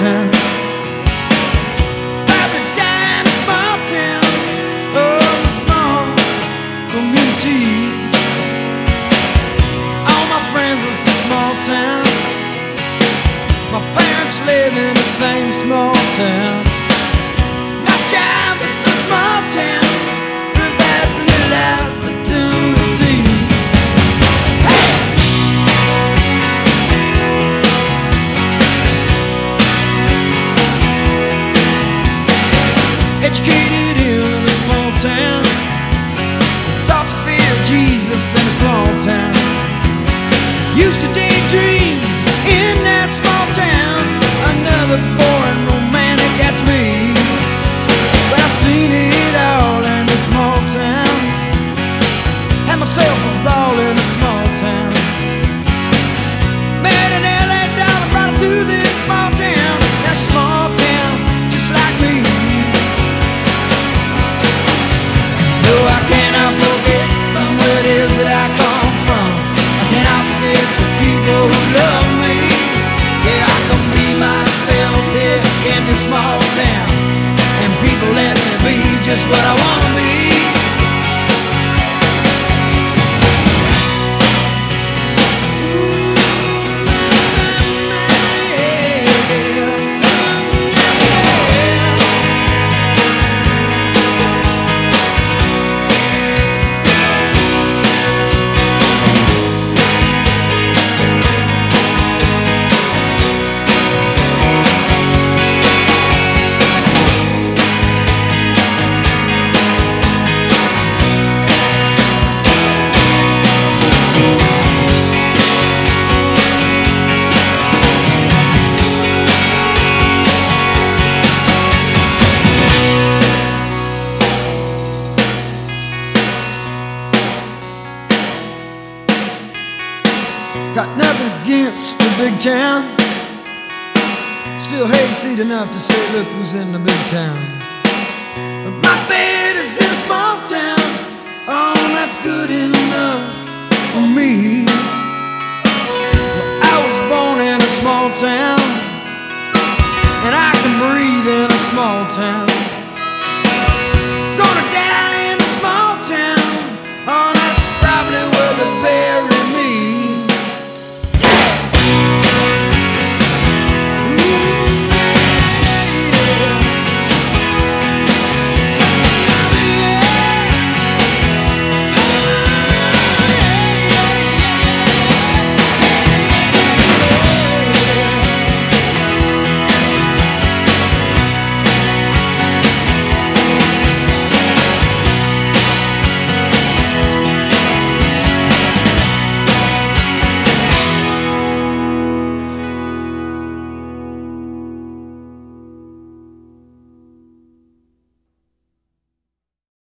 town. Paradise, small town. Oh, small communities. All my friends live in a small town. My parents live in the same small town. My job is a small town. Provides a little opportunity. Hey! Educated in a small town. Taught to fear Jesus in a small town. Used to daydream in that small town. Another boring romantic, that's me. But I've seen it all in a small town. Had myself a ball in a small town. Met an LA dollar, brought her to this small town. That small town, just like me. No, I cannot forget from where it is that I come from. I cannot forget the people who love me. Yeah, I can be myself here in this small town, and people let me be just what I wanna be. Got nothing against the big town. Still hayseed enough to say, look who's in the big town. But my bed is in a small town. Oh, that's good enough.